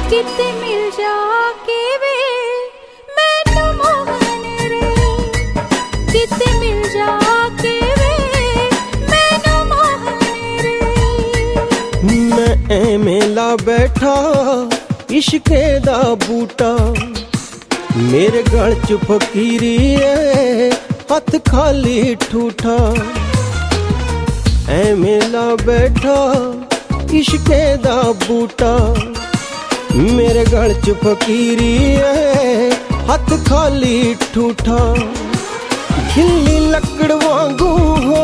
किते मिल जाके वे मैनू मोहन रे, किते मिल जाके वे मैनू मोहन रे। मैं एवें ला बैठा इश्के दा बूटा, मेरे गल च फकीरी है हथ खाली ठूठा। एवें ला बैठा इश्के दा बूटा, मेरे गल च फकीरी है हथ खाली ठूठा। गिल्ली लकड़ वांगू हो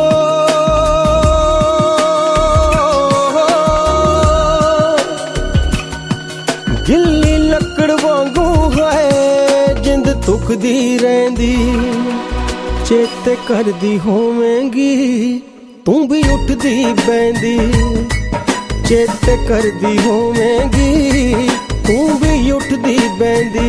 गिल्ली लकड़ वांगू है जिंद तुकदी रहिंदी। चेते करदी होवेंगी तू भी उठदी बैंदी, चेते करदी होवेंगी तू भी उठदी बैंदी।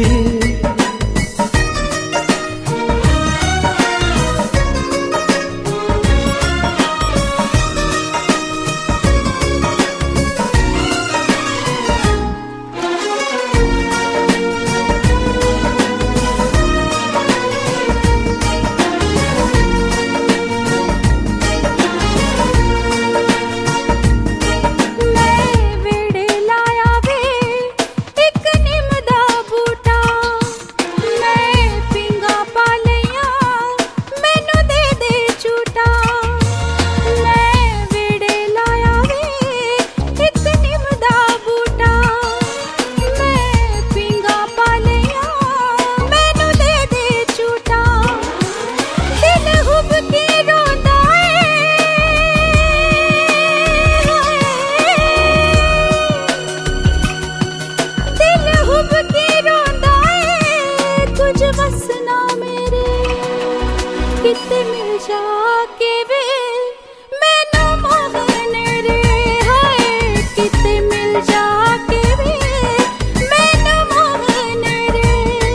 किते मिल जाके वे मैनू मोहन रे, हाय किते मिल जाके वे मैनू मोहन रे।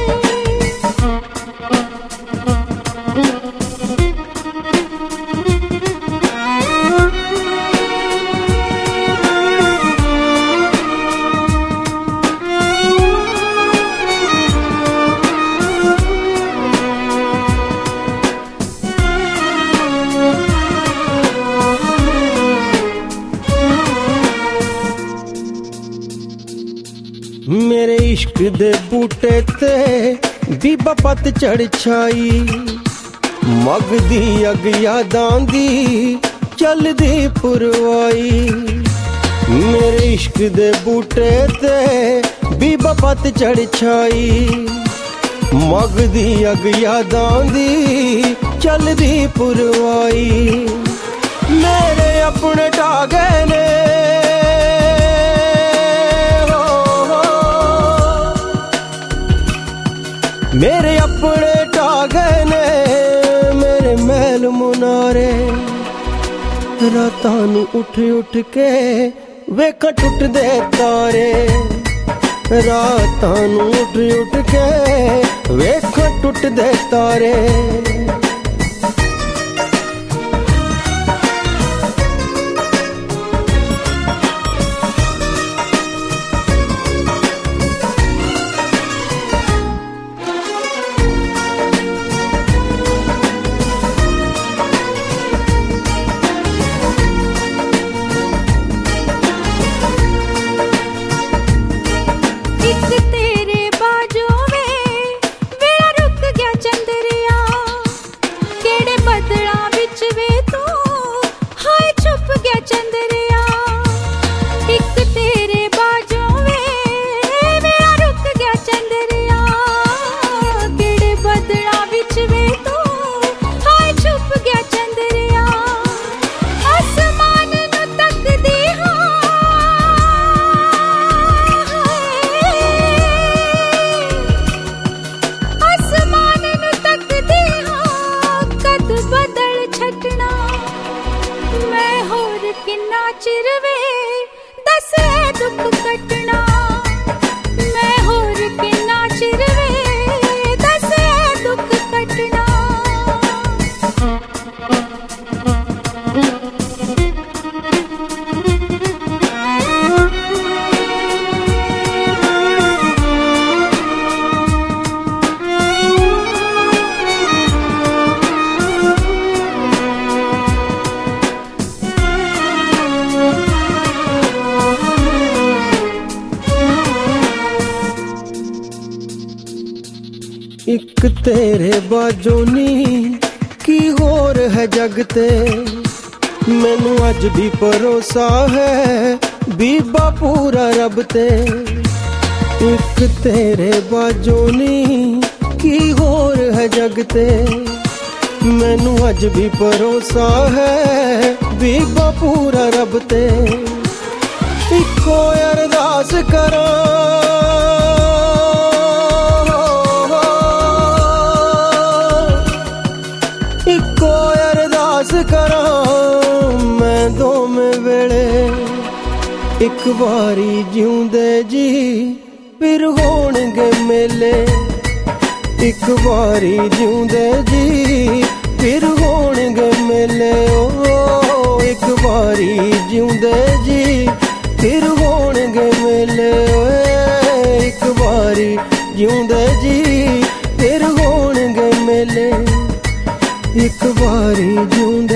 मेरे इश्क दे बूटे ते बीबा पत चढ़ छाई। मगदी अग यादां दी चलदी पुरवाई। मेरे इश्क दे बूटे ते बीबा पत चढ़ छाई। मगदी अग यादां दी चलदी पुरवाई। मेरे अपने टागे ने मेरे अपने टागे ने मेरे महल मुनारे। रातां नू उठ उठ के वेखां टुटदे तारे। रातां नू उठ उठ के वेखां टुटदे तारे। तेरे बाजों में वेला रुक गया चंदरिया, ਇੱਕ ਤੇਰੇ ਬਾਝੋਂ ਨੀ ਕੀ ਹੋਰ ਹੈ ਜਗ ਤੇ। ਮੈਨੂੰ ਅੱਜ ਵੀ ਭਰੋਸਾ ਹੈ ਬੀਬਾ ਪੂਰਾ ਰੱਬ ਤੇ। ਇੱਕ ਤੇਰੇ ਬਾਝੋਂ ਨੀ ਕੀ ਹੋਰ ਹੈ ਜਗ ਤੇ। ਮੈਨੂੰ ਅੱਜ ਵੀ ਭਰੋਸਾ ਹੈ ਬੀਬਾ ਪੂਰਾ ਰੱਬ ਤੇ। ਇੱਕੋ ਅਰਦਾਸ ਕਰਾਂ ਇੱਕੋ ਅਰਦਾਸ ਕਰਾਂ ਮੈਂ ਦੋਵੇਂ ਵੇਲੇ। ਇੱਕ ਵਾਰੀ ਜਿਉਂਦੇ ਜੀ ਫਿਰ ਹੋਣਗੇ ਮੇਲੇ। ਇੱਕ ਵਾਰੀ ਜਿਉਂਦੇ ਜੀ ਫਿਰ ਹੋਣਗੇ ਮੇਲੇ। ਓ ਇੱਕ ਵਾਰੀ ਜਿਉਂਦੇ ਜੀ ਫਿਰ ਹੋਣਗੇ ਮੇਲੇ। ਓਏ ਇੱਕ ਵਾਰੀ ਜਿਉਂਦੇ ਜੀ ਫਿਰ ਹੋਣਗੇ ਮੇਲੇ। ਇੱਕ ਵਾਰੀ ਜਿਉਂਦੇ